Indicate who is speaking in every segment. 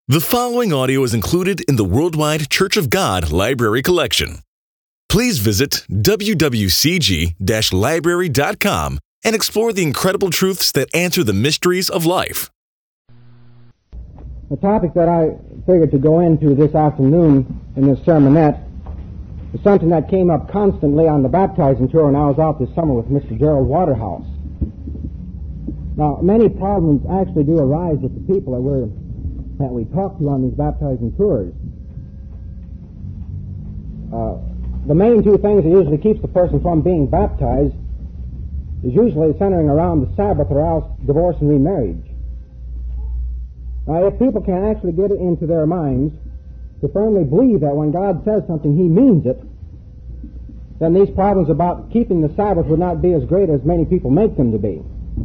Speaker 1: The following audio is included in the Worldwide Church of God Library Collection. Please visit wwcg-library.com and explore the incredible truths that answer the mysteries of life.
Speaker 2: The topic that I figured to go into this afternoon in this sermonette is something that came up constantly on the baptizing tour when I was out this summer with Mr. Gerald Waterhouse. Now, many problems actually do arise with the people that we talk to on these baptizing tours. The main two things that usually keeps the person from being baptized is usually centering around the Sabbath or else divorce and remarriage. Now, if people can actually get it into their minds to firmly believe that when God says something, He means it, then these problems about keeping the Sabbath would not be as great as many people make them to be.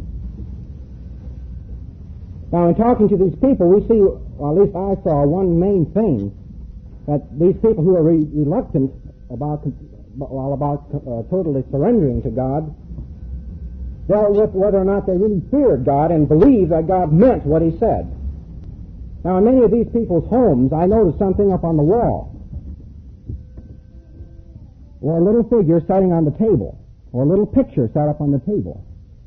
Speaker 2: Now, in talking to these people, we see, or at least I saw, one main thing, that these people who are reluctant about totally surrendering to God dealt with whether or not they really feared God and believed that God meant what He said. Now, in many of these people's homes, I noticed something up on the wall, or a little figure sitting on the table, or a little picture set up on the table.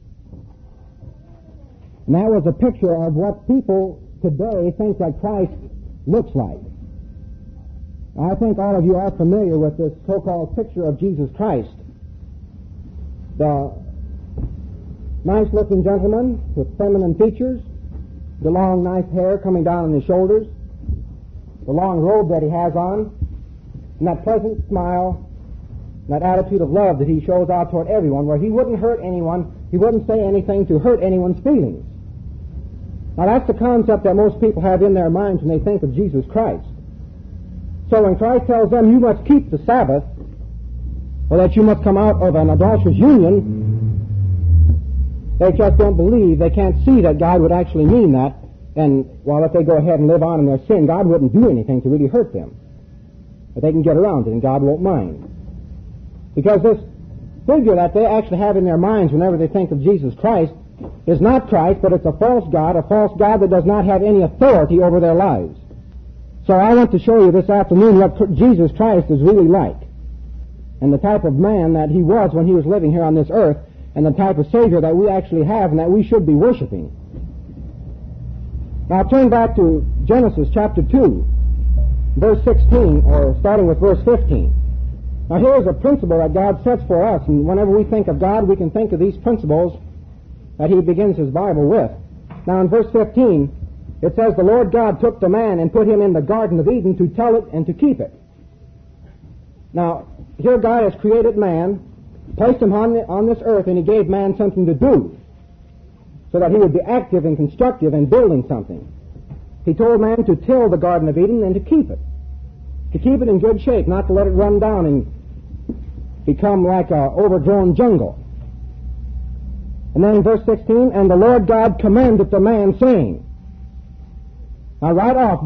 Speaker 2: And that was a picture of what people today think that Christ looks like. I think all of you are familiar with this so-called picture of Jesus Christ. The nice-looking gentleman with feminine features, the long, nice hair coming down on his shoulders, the long robe that he has on, and that pleasant smile, and that attitude of love that he shows out toward everyone, where he wouldn't hurt anyone, he wouldn't say anything to hurt anyone's feelings. Now, that's the concept that most people have in their minds when they think of Jesus Christ. So when Christ tells them, you must keep the Sabbath, or that you must come out of an adulterous union, they just don't believe, they can't see that God would actually mean that, and, well, if they go ahead and live on in their sin, God wouldn't do anything to really hurt them. But they can get around it, and God won't mind. Because this figure that they actually have in their minds whenever they think of Jesus Christ is not Christ, but it's a false God that does not have any authority over their lives. So I want to show you this afternoon what Jesus Christ is really like, and the type of man that He was when He was living here on this earth, and the type of Savior that we actually have and that we should be worshiping. Now turn back to Genesis chapter 2, verse 16, or starting with verse 15. Now here's a principle that God sets for us, and whenever we think of God, we can think of these principles that He begins His Bible with. Now in verse 15, it says, the Lord God took the man and put him in the Garden of Eden to tell it and to keep it. Now, here God has created man, placed him on this earth, and He gave man something to do, so that he would be active and constructive in building something. He told man to till the Garden of Eden and to keep it in good shape, not to let it run down and become like an overgrown jungle. And then in verse 16, and the Lord God commanded the man, saying. Now right off,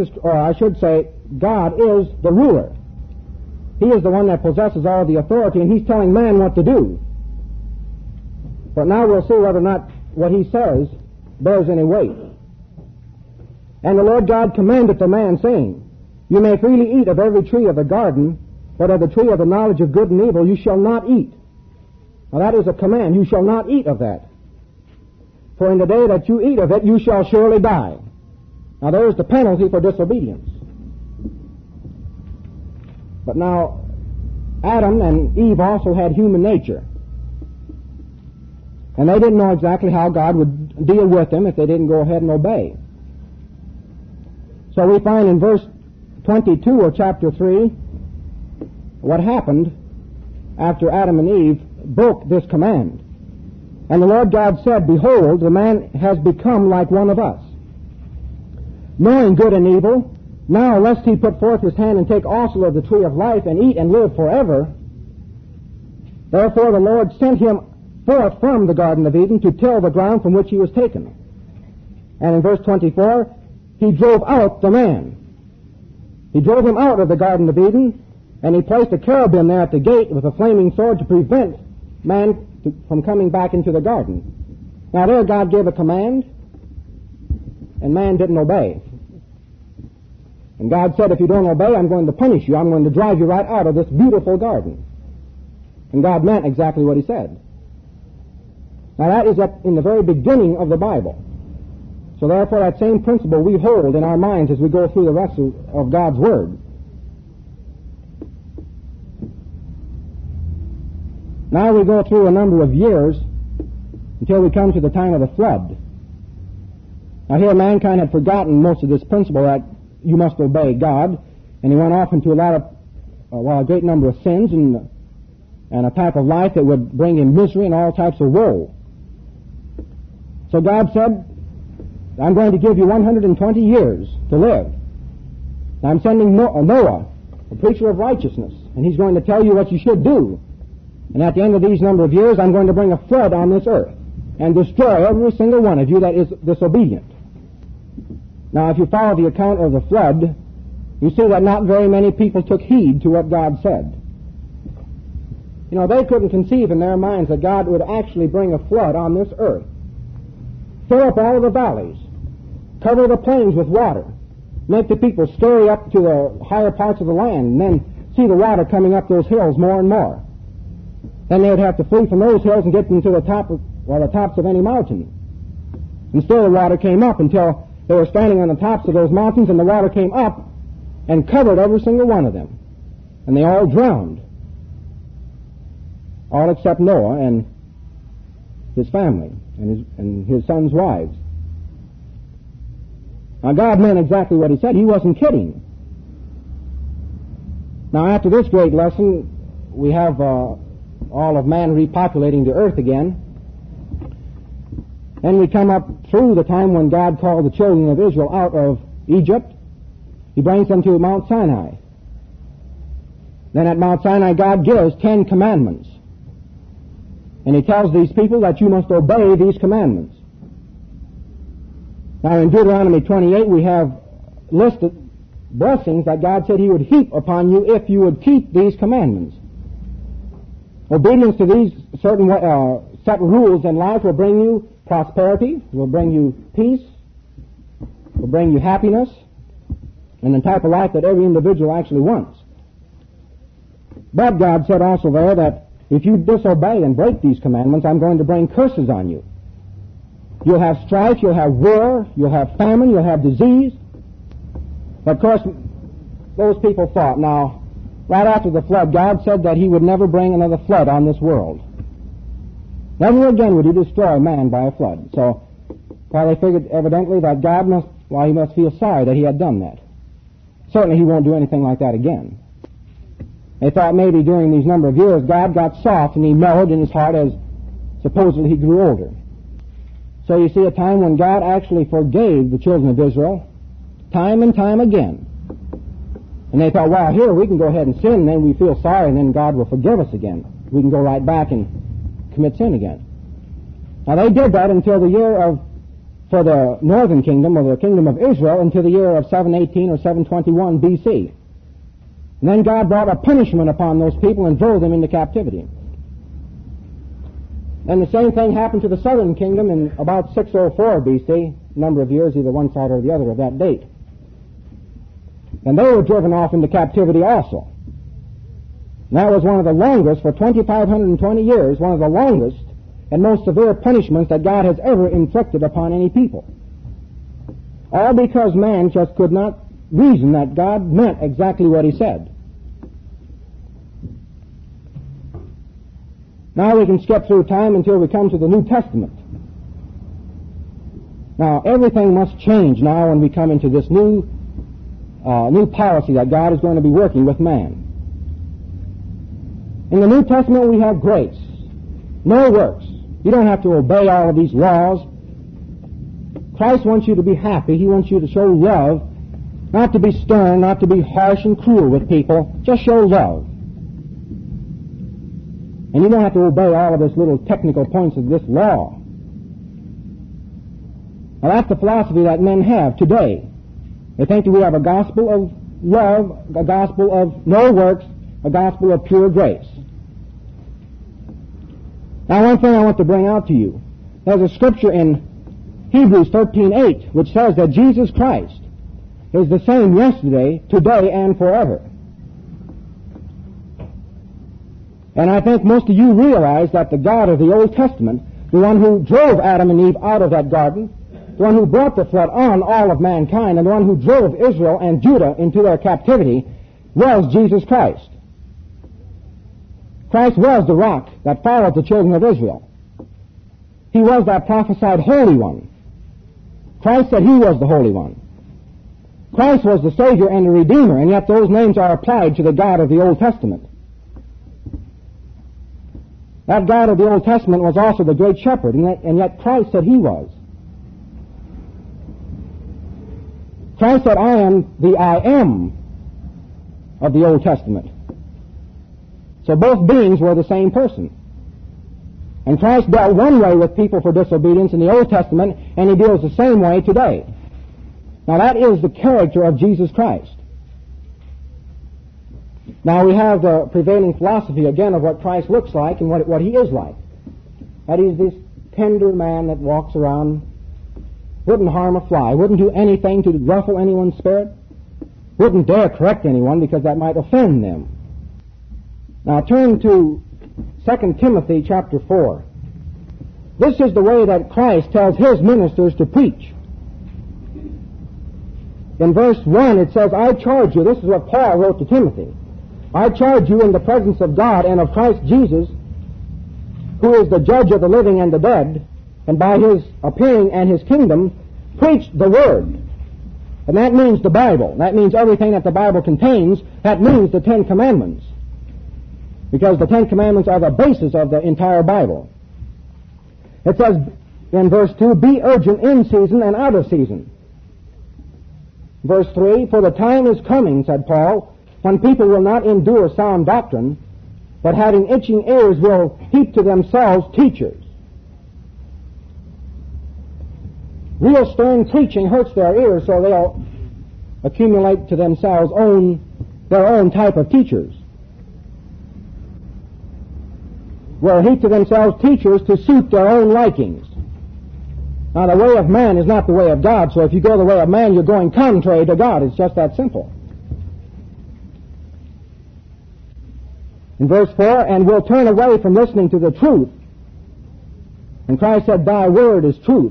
Speaker 2: God is the ruler. He is the one that possesses all the authority, and He's telling man what to do. But now we'll see whether or not what He says bears any weight. And the Lord God commanded the man, saying, you may freely eat of every tree of the garden, but of the tree of the knowledge of good and evil you shall not eat. Now that is a command. You shall not eat of that. For in the day that you eat of it, you shall surely die. Now there's the penalty for disobedience. But now, Adam and Eve also had human nature. And they didn't know exactly how God would deal with them if they didn't go ahead and obey. So we find in verse 22 of chapter 3 what happened after Adam and Eve broke this command. And the Lord God said, behold, the man has become like one of us, knowing good and evil. Now, lest he put forth his hand and take also of the tree of life and eat and live forever. Therefore the Lord sent him forth from the Garden of Eden to till the ground from which he was taken. And in verse 24, He drove out the man. He drove him out of the Garden of Eden, and He placed a cherubim there at the gate with a flaming sword to prevent man from coming back into the garden. Now there God gave a command, and man didn't obey. And God said, if you don't obey, I'm going to punish you. I'm going to drive you right out of this beautiful garden. And God meant exactly what he said. Now that is in the very beginning of the Bible. So therefore that same principle we hold in our minds as we go through the rest of God's Word. Now we go through a number of years until we come to the time of the flood. Now here mankind had forgotten most of this principle that you must obey God, and he went off into a great number of sins and a type of life that would bring him misery and all types of woe. So God said, I'm going to give you 120 years to live. Now I'm sending Noah, a preacher of righteousness, and he's going to tell you what you should do. And at the end of these number of years, I'm going to bring a flood on this earth and destroy every single one of you that is disobedient. Now, if you follow the account of the flood, you see that not very many people took heed to what God said. You know, they couldn't conceive in their minds that God would actually bring a flood on this earth, fill up all of the valleys, cover the plains with water, make the people scurry up to the higher parts of the land, and then see the water coming up those hills more and more. Then they would have to flee from those hills and get them to the tops of any mountain. And still the water came up until they were standing on the tops of those mountains, and the water came up and covered every single one of them. And they all drowned. All except Noah and his family and his son's wives. Now God meant exactly what he said. He wasn't kidding. Now after this great lesson, we have all of man repopulating the earth again. Then we come up through the time when God called the children of Israel out of Egypt. He brings them to Mount Sinai. Then at Mount Sinai, God gives 10 commandments. And he tells these people that you must obey these commandments. Now in Deuteronomy 28, we have listed blessings that God said he would heap upon you if you would keep these commandments. Obedience to these certain set rules in life will bring you prosperity, will bring you peace, will bring you happiness, and the type of life that every individual actually wants. But God said also there that if you disobey and break these commandments, I'm going to bring curses on you. You'll have strife, you'll have war, you'll have famine, you'll have disease. But of course, those people thought, now, right after the flood, God said that he would never bring another flood on this world. Never again would he destroy man by a flood. So, they figured evidently that God he must feel sorry that he had done that. Certainly he won't do anything like that again. They thought maybe during these number of years God got soft and he mellowed in his heart as supposedly he grew older. So you see a time when God actually forgave the children of Israel time and time again. And they thought, well, here we can go ahead and sin, and then we feel sorry, and then God will forgive us again. We can go right back and commit sin again. Now they did that until for the northern kingdom, or the kingdom of Israel, until the year of 718 or 721 B.C. And then God brought a punishment upon those people and drove them into captivity. And the same thing happened to the southern kingdom in about 604 B.C., a number of years, either one side or the other of that date. And they were driven off into captivity also. And that was one of the longest, for 2,520 years, one of the longest and most severe punishments that God has ever inflicted upon any people. All because man just could not reason that God meant exactly what he said. Now we can skip through time until we come to the New Testament. Now everything must change now when we come into this new policy that God is going to be working with man. In the New Testament we have grace, no works. You don't have to obey all of these laws. Christ wants you to be happy. He wants you to show love, not to be stern, not to be harsh and cruel with people. Just show love. And you don't have to obey all of this little technical points of this law. Now that's the philosophy that men have today. They think that we have a gospel of love, a gospel of no works, a gospel of pure grace. Now one thing I want to bring out to you. There's a scripture in Hebrews 13:8 which says that Jesus Christ is the same yesterday, today, and forever. And I think most of you realize that the God of the Old Testament, the one who drove Adam and Eve out of that garden, the one who brought the flood on all of mankind, and the one who drove Israel and Judah into their captivity, was Jesus Christ. Christ was the rock that followed the children of Israel. He was that prophesied Holy One. Christ said He was the Holy One. Christ was the Savior and the Redeemer, and yet those names are applied to the God of the Old Testament. That God of the Old Testament was also the great shepherd, and yet Christ said He was. Christ said, I am the I am of the Old Testament. So both beings were the same person. And Christ dealt one way with people for disobedience in the Old Testament, and He deals the same way today. Now that is the character of Jesus Christ. Now we have the prevailing philosophy again of what Christ looks like and what He is like. That He's this tender man that walks around, wouldn't harm a fly, wouldn't do anything to ruffle anyone's spirit, wouldn't dare correct anyone because that might offend them. Now turn to 2 Timothy chapter 4. This is the way that Christ tells His ministers to preach. In verse 1 it says, I charge you, this is what Paul wrote to Timothy, I charge you in the presence of God and of Christ Jesus, who is the judge of the living and the dead, and by His appearing and His kingdom, preach the Word. And that means the Bible. That means everything that the Bible contains. That means the Ten Commandments. Because the Ten Commandments are the basis of the entire Bible. It says in verse 2, be urgent in season and out of season. Verse 3, for the time is coming, said Paul, when people will not endure sound doctrine, but having itching ears will heap to themselves teachers. Real stern preaching hurts their ears, so they'll accumulate to themselves their own type of teachers. Will heap to themselves teachers to suit their own likings. Now, the way of man is not the way of God, so if you go the way of man, you're going contrary to God. It's just that simple. In verse 4, and will turn away from listening to the truth. And Christ said, thy word is truth.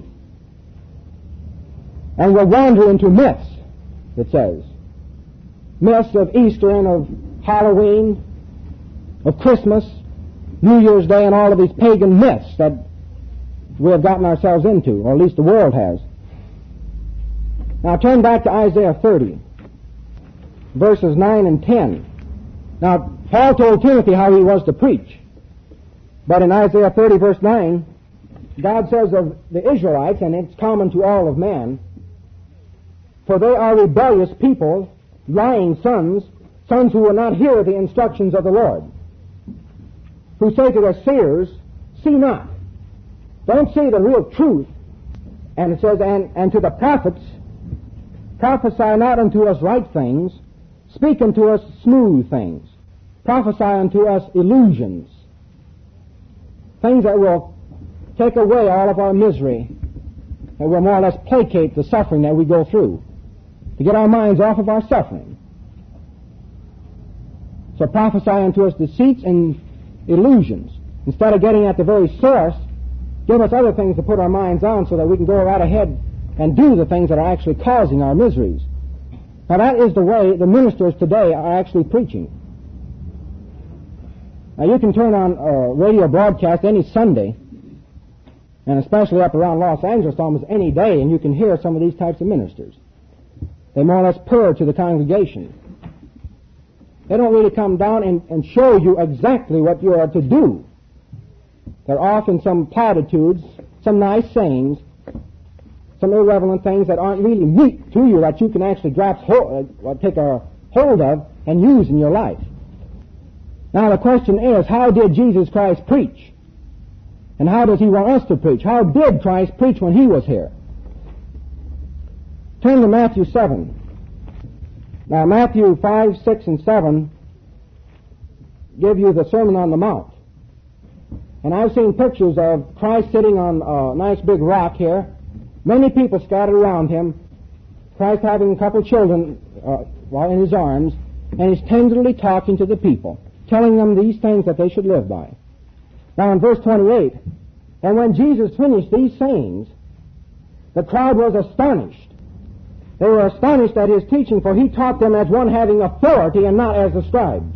Speaker 2: And will wander into myths, it says. Myths of Easter and of Halloween, of Christmas, New Year's Day, and all of these pagan myths that we have gotten ourselves into, or at least the world has. Now turn back to Isaiah 30, verses 9 and 10. Now, Paul told Timothy how he was to preach. But in Isaiah 30, verse 9, God says of the Israelites, and it's common to all of man, for they are rebellious people, lying sons who will not hear the instructions of the Lord, who say to the seers, see not. Don't see the real truth. And it says, and to the prophets, prophesy not unto us right things, speak unto us smooth things. Prophesy unto us illusions. Things that will take away all of our misery, that will more or less placate the suffering that we go through, to get our minds off of our suffering. So prophesy unto us deceits and illusions. Instead of getting at the very source, give us other things to put our minds on so that we can go right ahead and do the things that are actually causing our miseries. Now that is the way the ministers today are actually preaching. Now you can turn on a radio broadcast any Sunday, and especially up around Los Angeles almost any day, and you can hear some of these types of ministers. They more or less purr to the congregation. They don't really come down and show you exactly what you are to do. They're often some platitudes, some nice sayings, some irrelevant things that aren't really meat to you that you can actually take a hold of and use in your life. Now the question is, how did Jesus Christ preach? And how does He want us to preach? How did Christ preach when He was here? Turn to Matthew 7. Now Matthew 5, 6, and 7 give you the Sermon on the Mount. And I've seen pictures of Christ sitting on a nice big rock here, many people scattered around Him, Christ having a couple children while in his arms, and he's tenderly talking to the people, telling them these things that they should live by. Now in verse 28, and when Jesus finished these sayings, the crowd was astonished. They were astonished at his teaching, for he taught them as one having authority and not as the scribes.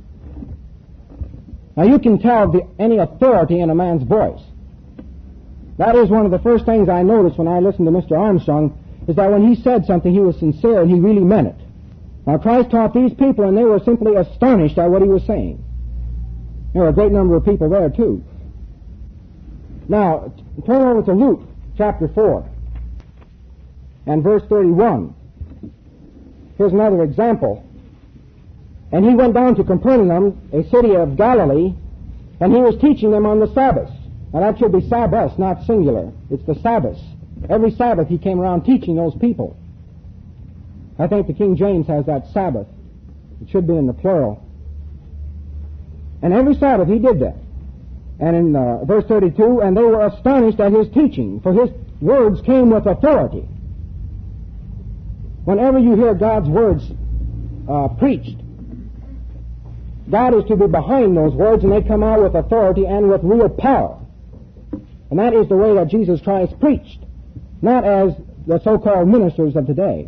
Speaker 2: Now you can tell any authority in a man's voice. That is one of the first things I noticed when I listened to Mr. Armstrong, is that when he said something, he was sincere and he really meant it. Now Christ taught these people, and they were simply astonished at what he was saying. There were a great number of people there too. Now, turn over to Luke chapter 4 and verse 31. Here's another example. And he went down to Capernaum, a city of Galilee, and he was teaching them on the Sabbath. Now that should be Sabbath, not singular. It's the Sabbath. Every Sabbath he came around teaching those people. I think the King James has that Sabbath. It should be in the plural. And every Sabbath he did that. And in verse 32, and they were astonished at his teaching, for his words came with authority. Whenever you hear God's words preached, God is to be behind those words, and they come out with authority and with real power. And that is the way that Jesus Christ preached, not as the so-called ministers of today.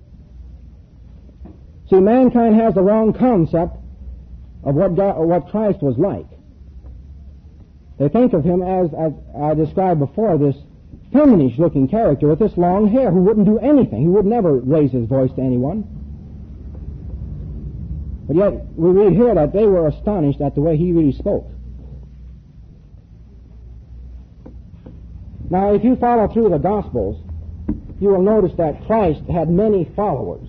Speaker 2: See, mankind has the wrong concept of what Christ was like. They think of him as I described before, this feminish-looking character with this long hair who wouldn't do anything. He would never raise his voice to anyone. But yet, we read here that they were astonished at the way he really spoke. Now, if you follow through the Gospels, you will notice that Christ had many followers.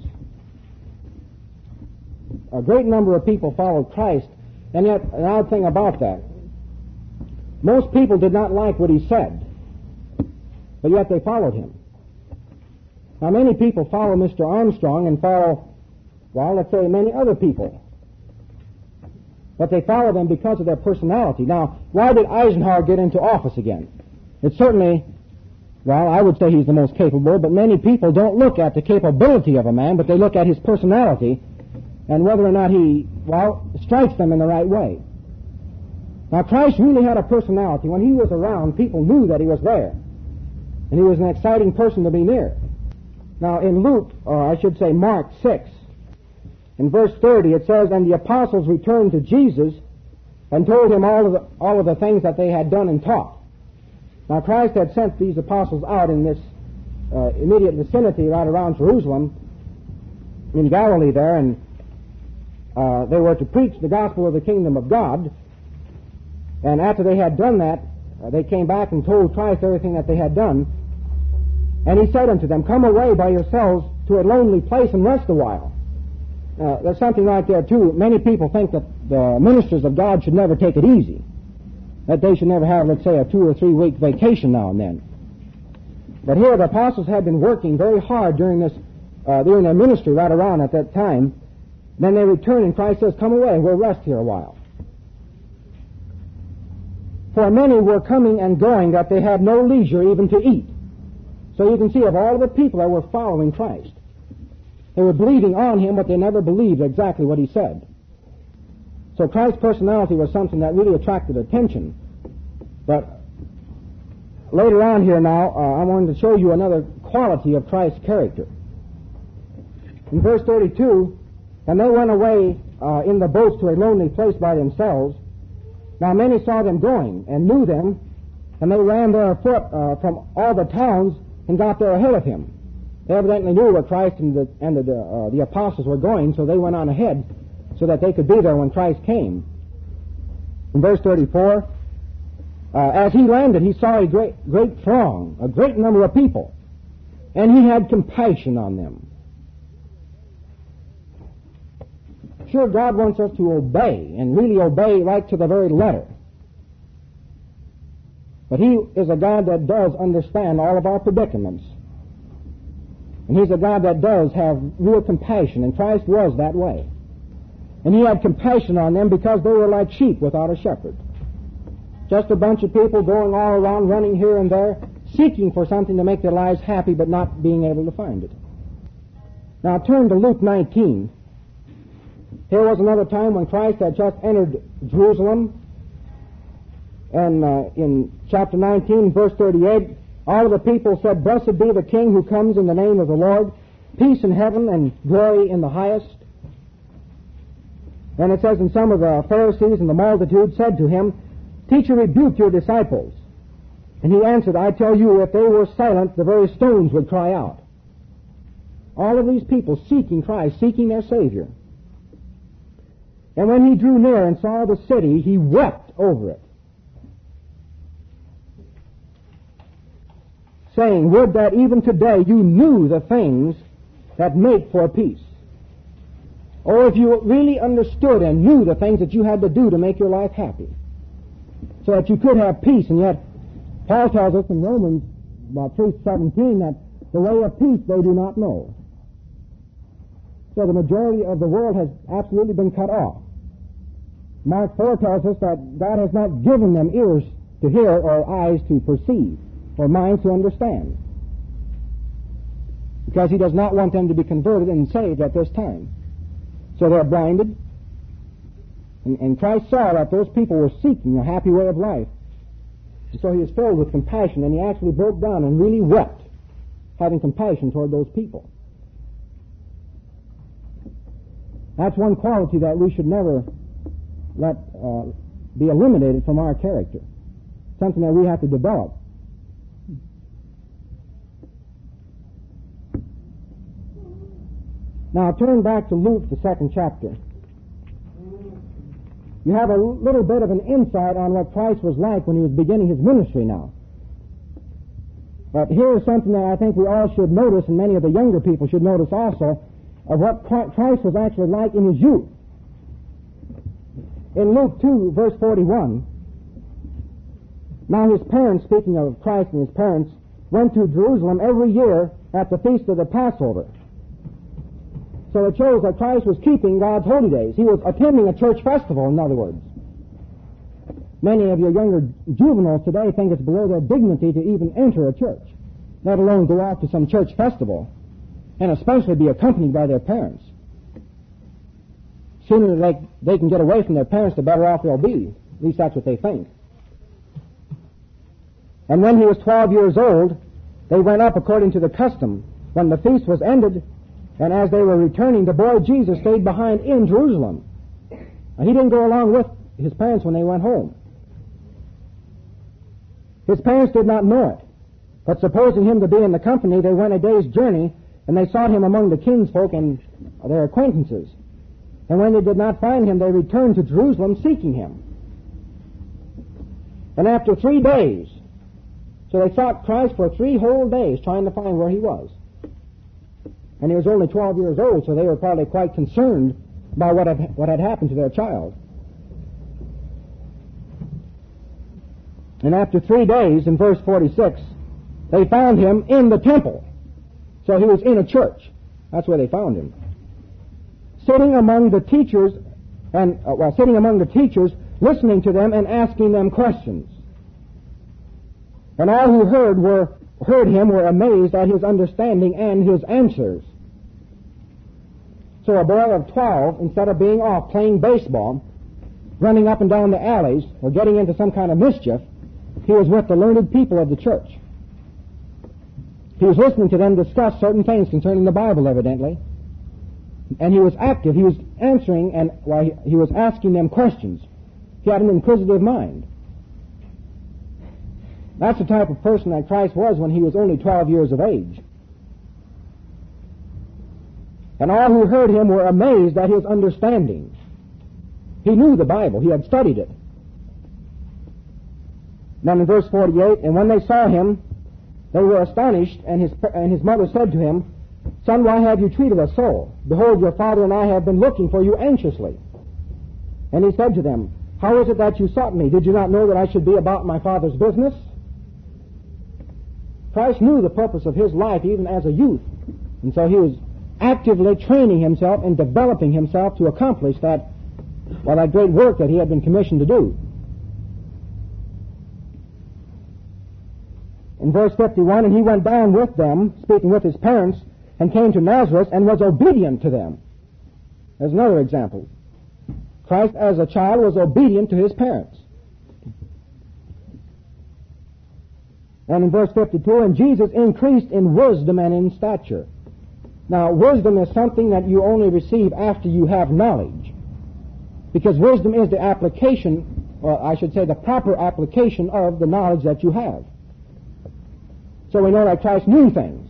Speaker 2: A great number of people followed Christ, and yet, an odd thing about that, most people did not like what he said, but yet they followed him. Now, many people follow Mr. Armstrong and follow, well, let's say many other people. But they follow them because of their personality. Now, why did Eisenhower get into office again? It's certainly, well, I would say he's the most capable, but many people don't look at the capability of a man, but they look at his personality and whether or not he, well, strikes them in the right way. Now, Christ really had a personality. When he was around, people knew that he was there. And he was an exciting person to be near. Now, in Luke, or I should say Mark 6, in verse 30, it says, and the apostles returned to Jesus and told him all of the things that they had done and taught. Now, Christ had sent these apostles out in this immediate vicinity right around Jerusalem, in Galilee there, and they were to preach the gospel of the kingdom of God. And after they had done that, they came back and told Christ everything that they had done. And he said unto them, come away by yourselves to a lonely place and rest a while. There's something right there, too. Many people think that the ministers of God should never take it easy, that they should never have, let's say, a 2 or 3 week vacation now and then. But here the apostles had been working very hard during their ministry right around at that time. Then they return, and Christ says, come away, we'll rest here a while. For many were coming and going that they had no leisure even to eat. So you can see of all the people that were following Christ, they were believing on him, but they never believed exactly what he said. So Christ's personality was something that really attracted attention. But later on here now, I wanted to show you another quality of Christ's character. In verse 32, and they went away in the boats to a lonely place by themselves. Now many saw them going and knew them, and they ran there afoot from all the towns and got there ahead of him. They evidently knew where Christ and the apostles were going, so they went on ahead so that they could be there when Christ came. In verse 34, as he landed, he saw a great throng, a great number of people, and he had compassion on them. Sure, God wants us to obey, and really obey right to the very letter. But he is a God that does understand all of our predicaments. And he's a God that does have real compassion, and Christ was that way. And he had compassion on them because they were like sheep without a shepherd. Just a bunch of people going all around, running here and there, seeking for something to make their lives happy, but not being able to find it. Now turn to Luke 19. Here was another time when Christ had just entered Jerusalem. And in chapter 19, verse 38, all of the people said, "Blessed be the King who comes in the name of the Lord, peace in heaven and glory in the highest." And it says, "And some of the Pharisees and the multitude said to him, Teacher, rebuke your disciples." And he answered, "I tell you, if they were silent, the very stones would cry out." All of these people seeking Christ, seeking their Savior. And when he drew near and saw the city, he wept over it, saying, "Would that even today you knew the things that make for peace." Or if you really understood and knew the things that you had to do to make your life happy, so that you could have peace. And yet, Paul tells us in Romans 3:17 that the way of peace they do not know. So the majority of the world has absolutely been cut off. Mark 4 tells us that God has not given them ears to hear or eyes to perceive or minds to understand, because he does not want them to be converted and saved at this time. So they're blinded. And Christ saw that those people were seeking a happy way of life. And so he was filled with compassion, and he actually broke down and really wept, having compassion toward those people. That's one quality that we should never let be eliminated from our character. Something that we have to develop. Now turn back to Luke, the 2nd chapter. You have a little bit of an insight on what Christ was like when he was beginning his ministry now. But here is something that I think we all should notice, and many of the younger people should notice also, of what Christ was actually like in his youth. In Luke 2, verse 41, now his parents, speaking of Christ and his parents, went to Jerusalem every year at the feast of the Passover. So it shows that Christ was keeping God's holy days. He was attending a church festival, in other words. Many of your younger juveniles today think it's below their dignity to even enter a church, let alone go off to some church festival, and especially be accompanied by their parents. Sooner they can get away from their parents, the better off they'll be. At least that's what they think. And when he was 12 years old, they went up according to the custom. When the feast was ended, and as they were returning, the boy Jesus stayed behind in Jerusalem. Now, he didn't go along with his parents when they went home. His parents did not know it, but supposing him to be in the company, they went a day's journey, and they sought him among the kinsfolk and their acquaintances. And when they did not find him, they returned to Jerusalem seeking him. And after 3 days, so they sought Christ for 3 whole days, trying to find where he was. And he was only 12 years old, so they were probably quite concerned by what had happened to their child. And after 3 days, in verse 46, they found him in the temple. So he was in a church. That's where they found him. Sitting among the teachers, listening to them and asking them questions. And all who heard him were amazed at his understanding and his answers. So a boy of 12, instead of being off playing baseball, running up and down the alleys, or getting into some kind of mischief, he was with the learned people of the church. He was listening to them discuss certain things concerning the Bible, evidently. And he was active. He was answering, and he was asking them questions. He had an inquisitive mind. That's the type of person that Christ was when he was only 12 years of age. And all who heard him were amazed at his understanding. He knew the Bible. He had studied it. Then in verse 48, and when they saw him, they were astonished, and his mother said to him, "Son, why have you treated us so? Behold, your father and I have been looking for you anxiously." And he said to them, "How is it that you sought me? Did you not know that I should be about my Father's business?" Christ knew the purpose of his life even as a youth, and so he was actively training himself and developing himself to accomplish that great work that he had been commissioned to do. In verse 51, and he went down with them, speaking with his parents, and came to Nazareth and was obedient to them. There's another example. Christ as a child was obedient to his parents. And in verse 52, and Jesus increased in wisdom and in stature. Now, wisdom is something that you only receive after you have knowledge. Because wisdom is the application, or I should say the proper application of the knowledge that you have. So we know that Christ knew things.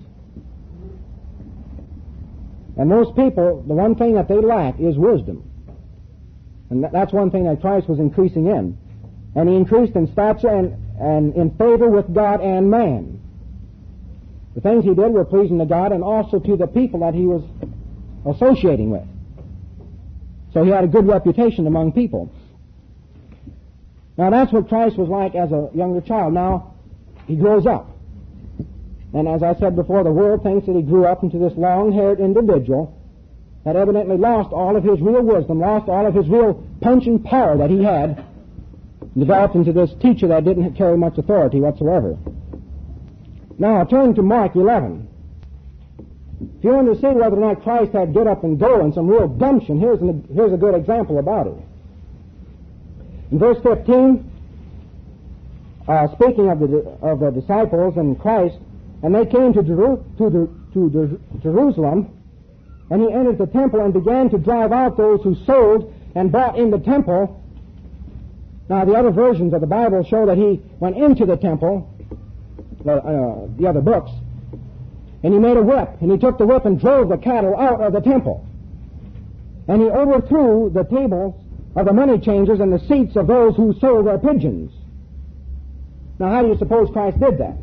Speaker 2: And most people, the one thing that they lack is wisdom. And that's one thing that Christ was increasing in. And he increased in stature and in favor with God and man. The things he did were pleasing to God and also to the people that he was associating with. So he had a good reputation among people. Now that's what Christ was like as a younger child. Now he grows up. And as I said before, the world thinks that he grew up into this long-haired individual that evidently lost all of his real wisdom, lost all of his real punch and power that he had, developed into this teacher that didn't carry much authority whatsoever. Now, turn to Mark 11. If you want to see whether or not Christ had get up and go and some real gumption, here's a good example about it. In verse 15, speaking of the disciples and Christ, and they came to Jerusalem, and he entered the temple and began to drive out those who sold and bought in the temple. Now, the other versions of the Bible show that he went into the temple, the other books, and he made a whip, and he took the whip and drove the cattle out of the temple. And he overthrew the tables of the money changers and the seats of those who sold their pigeons. Now, how do you suppose Christ did that?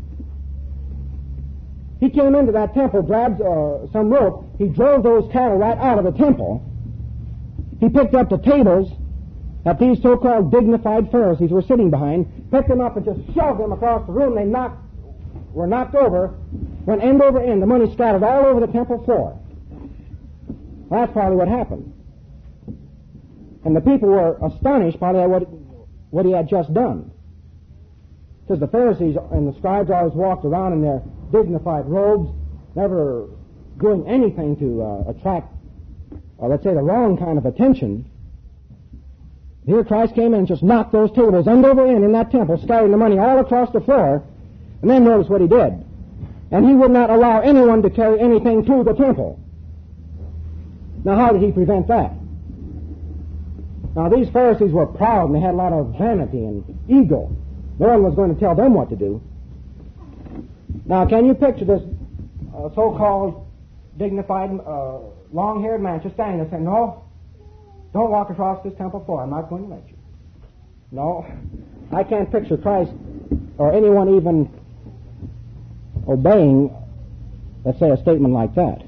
Speaker 2: He came into that temple, grabbed some rope, he drove those cattle right out of the temple. He picked up the tables that these so-called dignified Pharisees were sitting behind, picked them up and just shoved them across the room. They were knocked over, went end over end. The money scattered all over the temple floor. Well, that's probably what happened. And the people were astonished probably at what he had just done. Because the Pharisees and the scribes always walked around in their dignified robes, never doing anything to attract, or let's say, the wrong kind of attention. Here Christ came in and just knocked those tables end over end in that temple, scattering the money all across the floor, and then notice what he did. And he would not allow anyone to carry anything to the temple. Now, how did he prevent that? Now, these Pharisees were proud, and they had a lot of vanity and ego. No one was going to tell them what to do. Now, can you picture this so-called dignified, long-haired man just standing there saying, "No, don't walk across this temple floor. I'm not going to let you." No, I can't picture Christ or anyone even obeying, let's say, a statement like that.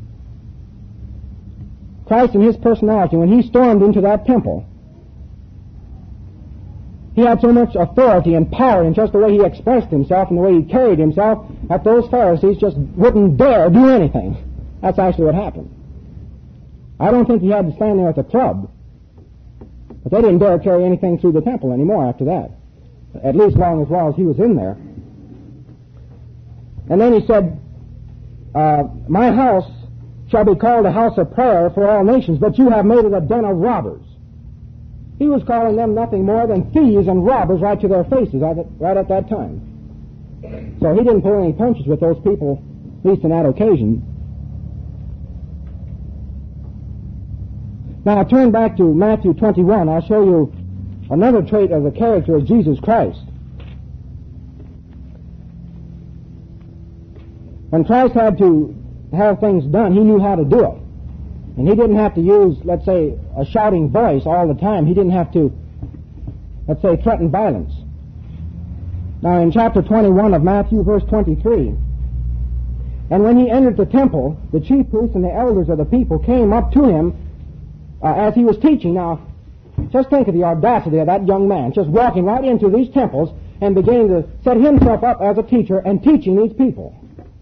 Speaker 2: Christ in his personality, when he stormed into that temple, he had so much authority and power in just the way he expressed himself and the way he carried himself that those Pharisees just wouldn't dare do anything. That's actually what happened. I don't think he had to stand there with a club, but they didn't dare carry anything through the temple anymore after that, at least long as he was in there. And then he said, "My house shall be called a house of prayer for all nations, but you have made it a den of robbers." He was calling them nothing more than thieves and robbers right to their faces right at that time. So he didn't pull any punches with those people, at least on that occasion. Now turn back to Matthew 21. I'll show you another trait of the character of Jesus Christ. When Christ had to have things done, he knew how to do it. And he didn't have to use, let's say, a shouting voice all the time. He didn't have to, let's say, threaten violence. Now in chapter 21 of Matthew, verse 23, "And when he entered the temple, the chief priests and the elders of the people came up to him as he was teaching." Now, just think of the audacity of that young man, just walking right into these temples and beginning to set himself up as a teacher and teaching these people.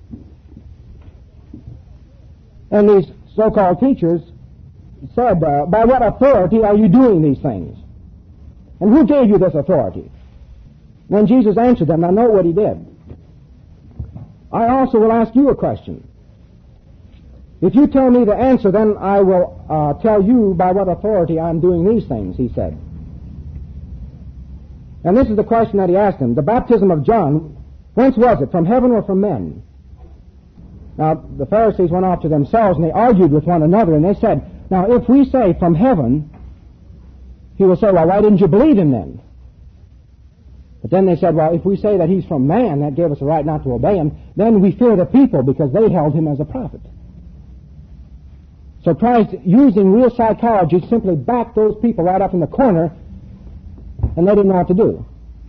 Speaker 2: And these so-called teachers said, "By what authority are you doing these things? And who gave you this authority?" Then Jesus answered them. Now note what he did. "I also will ask you a question. If you tell me the answer, then I will tell you by what authority I'm doing these things, he said. And this is the question that he asked him. The baptism of John, whence was it, from heaven or from men? Now, the Pharisees went off to themselves, and they argued with one another, and they said, now, if we say from heaven, he will say, well, why didn't you believe him then? But then they said, well, if we say that he's from man, that gave us a right not to obey him, then we fear the people because they held him as a prophet. So Christ, using real psychology, simply backed those people right up in the corner, and they didn't know what to do.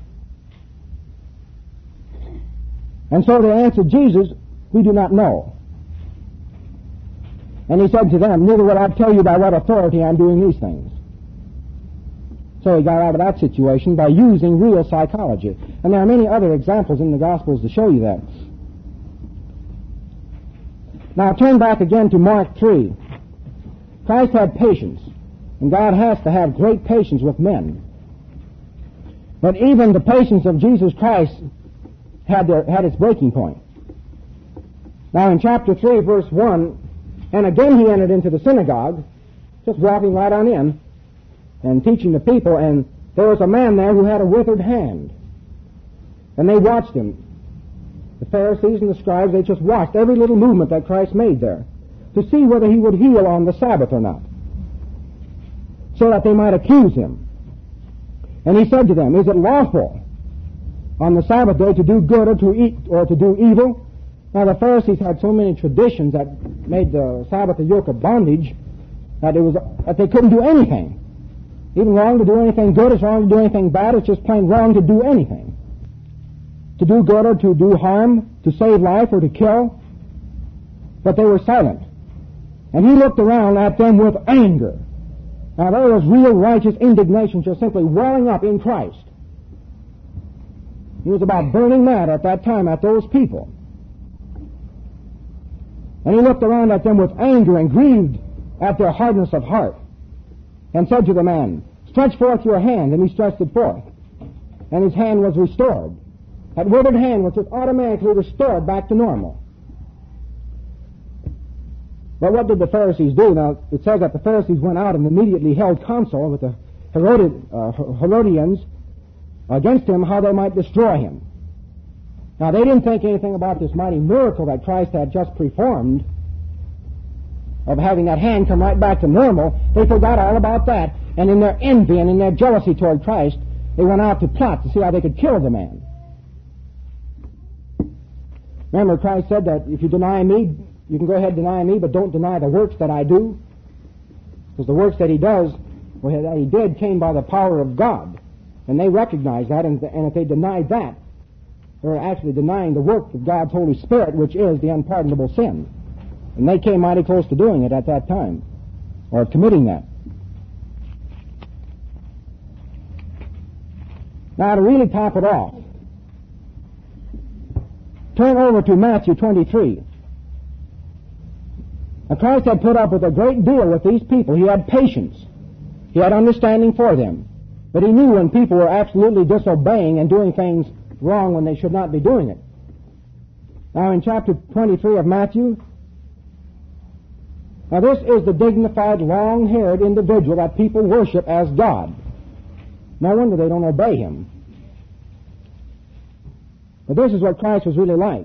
Speaker 2: And so they answered Jesus, we do not know. And he said to them, neither will I tell you by what authority I'm doing these things. So he got out of that situation by using real psychology. And there are many other examples in the Gospels to show you that. Now turn back again to Mark 3. Christ had patience, and God has to have great patience with men. But even the patience of Jesus Christ had its breaking point. Now in chapter 3, verse 1, and again he entered into the synagogue, just walking right on in, and teaching the people, and there was a man there who had a withered hand. And they watched him. The Pharisees and the scribes, they just watched every little movement that Christ made there to see whether he would heal on the Sabbath or not, so that they might accuse him. And he said to them, is it lawful on the Sabbath day to do good or to eat or to do evil? Now the Pharisees had so many traditions that made the Sabbath a yoke of bondage that they couldn't do anything. Even wrong to do anything good, it's wrong to do anything bad, it's just plain wrong to do anything. To do good or to do harm, to save life or to kill. But they were silent. And he looked around at them with anger. Now there was real righteous indignation just simply welling up in Christ. He was about burning mad at that time at those people. And he looked around at them with anger and grieved at their hardness of heart, and said to the man, stretch forth your hand. And he stretched it forth, and his hand was restored. That withered hand was just automatically restored back to normal. But what did the Pharisees do? Now, it says that the Pharisees went out and immediately held counsel with the Herodians against him, how they might destroy him. Now, they didn't think anything about this mighty miracle that Christ had just performed, of having that hand come right back to normal. They forgot all about that, and in their envy and in their jealousy toward Christ, they went out to plot to see how they could kill the man. Remember, Christ said that if you deny me, you can go ahead and deny me, but don't deny the works that I do. Because the works that he does, or that he did, came by the power of God. And they recognized that, and if they denied that, they were actually denying the work of God's Holy Spirit, which is the unpardonable sin. And they came mighty close to doing it at that time, or committing that. Now, to really top it off, turn over to Matthew 23. Now, Christ had put up with a great deal with these people. He had patience. He had understanding for them. But he knew when people were absolutely disobeying and doing things wrong when they should not be doing it. Now, in chapter 23 of Matthew, now this is the dignified, long-haired individual that people worship as God. No wonder they don't obey him. But this is what Christ was really like.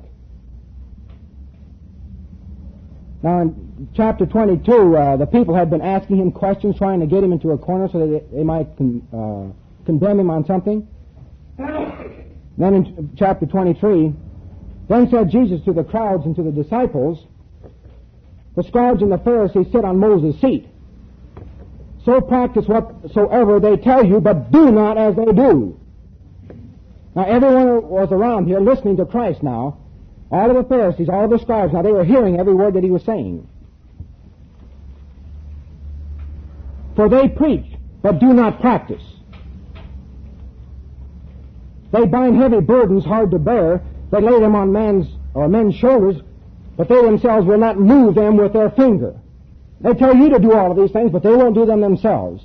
Speaker 2: Now in chapter 22, the people had been asking him questions, trying to get him into a corner so that they might condemn him on something. Then in chapter 23, then said Jesus to the crowds and to the disciples, the scribes and the Pharisees sit on Moses' seat. So practice whatsoever they tell you, but do not as they do. Now everyone was around here listening to Christ now. All of the Pharisees, all of the scribes, now they were hearing every word that he was saying. For they preach, but do not practice. They bind heavy burdens hard to bear. They lay them on men's shoulders, but they themselves will not move them with their finger. They tell you to do all of these things, but they won't do them themselves.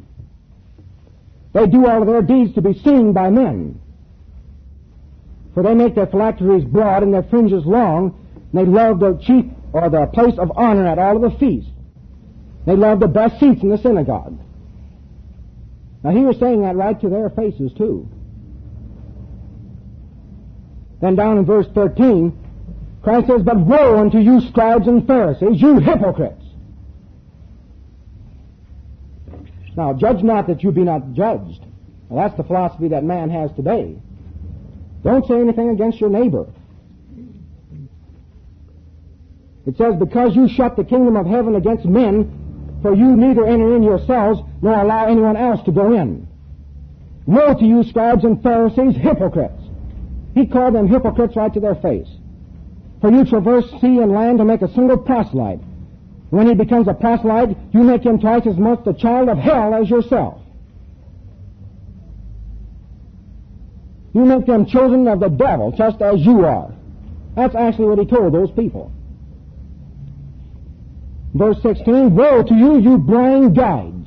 Speaker 2: They do all of their deeds to be seen by men. For they make their phylacteries broad and their fringes long, and they love the chief or the place of honor at all of the feasts. They loved the best seats in the synagogue. Now he was saying that right to their faces too. Then down in verse 13, Christ says, "But woe unto you, scribes and Pharisees, you hypocrites!" Now, judge not that you be not judged. Well, that's the philosophy that man has today. Don't say anything against your neighbor. It says, "Because you shut the kingdom of heaven against men, for you neither enter in yourselves, nor allow anyone else to go in. Woe to you, scribes and Pharisees, hypocrites!" He called them hypocrites right to their face. "For you traverse sea and land to make a single proselyte. When he becomes a proselyte, you make him twice as much the child of hell as yourself. You make them children of the devil, just as you are." That's actually what he told those people. Verse 16, "Woe to you, you blind guides!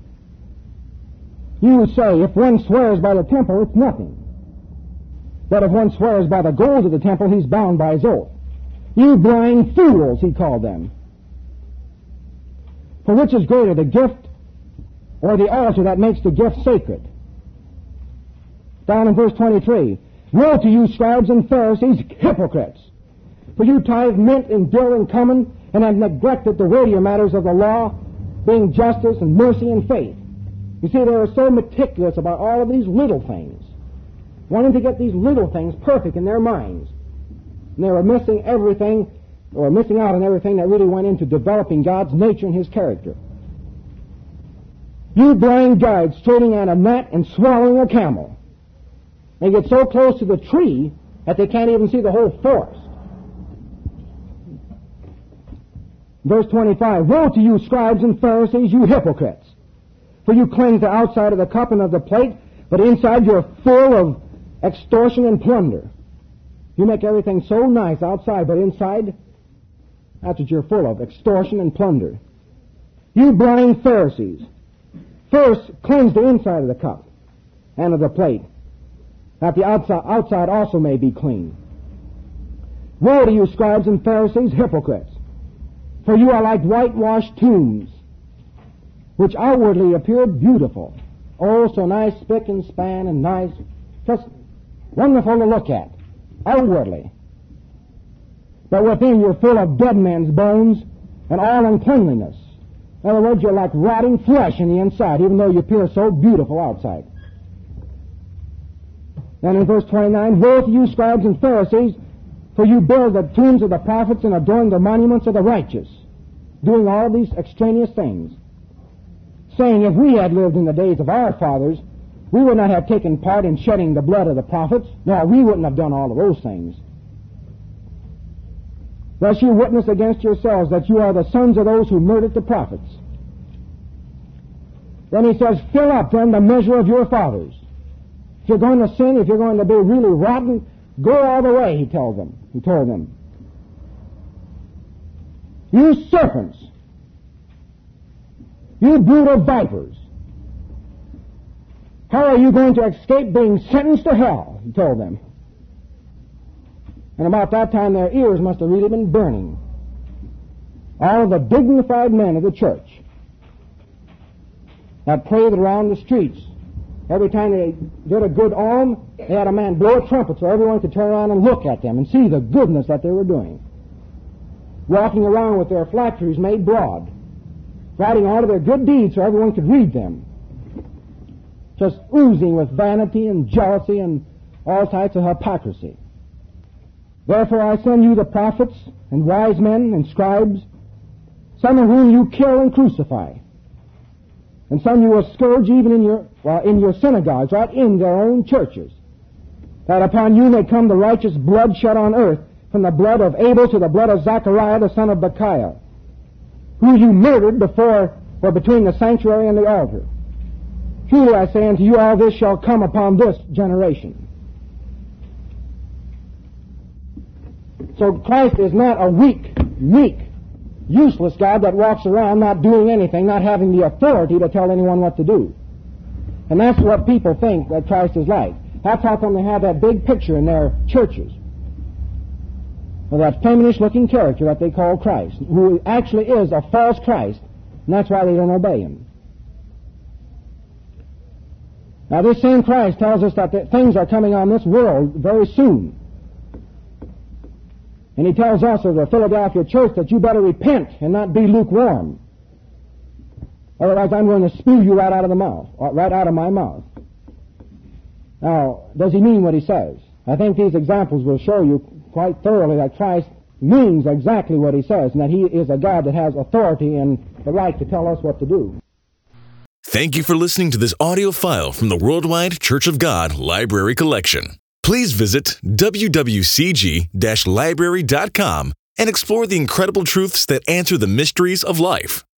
Speaker 2: You say, if one swears by the temple, it's nothing. But if one swears by the gold of the temple, he's bound by his oath. You blind fools," he called them. "For which is greater, the gift or the altar that makes the gift sacred?" Down in verse 23, "Woe to you, scribes and Pharisees, hypocrites! For you tithe mint and dill and cumin, and have neglected the weightier matters of the law, being justice and mercy and faith." You see, they were so meticulous about all of these little things, wanting to get these little things perfect in their minds. And they were missing everything, or missing out on everything that really went into developing God's nature and His character. "You blind guides, straining at a gnat and swallowing a camel." They get so close to the tree that they can't even see the whole forest. Verse 25, "Woe to you, scribes and Pharisees, you hypocrites! For you cleanse the outside of the cup and of the plate, but inside you're full of extortion and plunder." You make everything so nice outside, but inside, that's what you're full of, extortion and plunder. "You blind Pharisees, first cleanse the inside of the cup and of the plate, that the outside also may be clean. Woe to you, scribes and Pharisees, hypocrites! For you are like whitewashed tombs, which outwardly appear beautiful." Oh, so nice, spick and span and nice, just wonderful to look at, outwardly. But within you're full of dead men's bones and all uncleanliness. In other words, you're like rotting flesh in the inside, even though you appear so beautiful outside. Then in verse 29, "Woe to you, scribes and Pharisees, for you build the tombs of the prophets and adorn the monuments of the righteous," doing all these extraneous things, saying, "If we had lived in the days of our fathers, we would not have taken part in shedding the blood of the prophets. No, we wouldn't have done all of those things. Thus you witness against yourselves that you are the sons of those who murdered the prophets." Then he says, "Fill up then the measure of your fathers." If you're going to sin, if you're going to be really rotten, go all the way, he told them. "You serpents, you brood of vipers, how are you going to escape being sentenced to hell?" he told them. And about that time their ears must have really been burning. All of the dignified men of the church that prayed around the streets, every time they did a good alm, they had a man blow a trumpet so everyone could turn around and look at them and see the goodness that they were doing. Walking around with their phylacteries made broad, writing all of their good deeds so everyone could read them. Just oozing with vanity and jealousy and all types of hypocrisy. "Therefore I send you the prophets and wise men and scribes, some of whom you kill and crucify, and some you will scourge even in your synagogues, right in their own churches, that upon you may come the righteous blood shed on earth, from the blood of Abel to the blood of Zachariah the son of Bechiah, who you murdered before or between the sanctuary and the altar. Truly I say unto you, all this shall come upon this generation." So Christ is not a weak, meek, useless God that walks around not doing anything, not having the authority to tell anyone what to do. And that's what people think that Christ is like. That's how come they have that big picture in their churches. that feminist-looking character that they call Christ, who actually is a false Christ, and that's why they don't obey him. Now, this same Christ tells us that things are coming on this world very soon. And he tells us as a Philadelphia church that you better repent and not be lukewarm. Otherwise, I'm going to spew you right out of the mouth, right out of my mouth. Now, does he mean what he says? I think these examples will show you quite thoroughly that Christ means exactly what he says, and that he is a God that has authority and the right to tell us what to do.
Speaker 1: Thank you for listening to this audio file from the Worldwide Church of God Library Collection. Please visit wwcg-library.com and explore the incredible truths that answer the mysteries of life.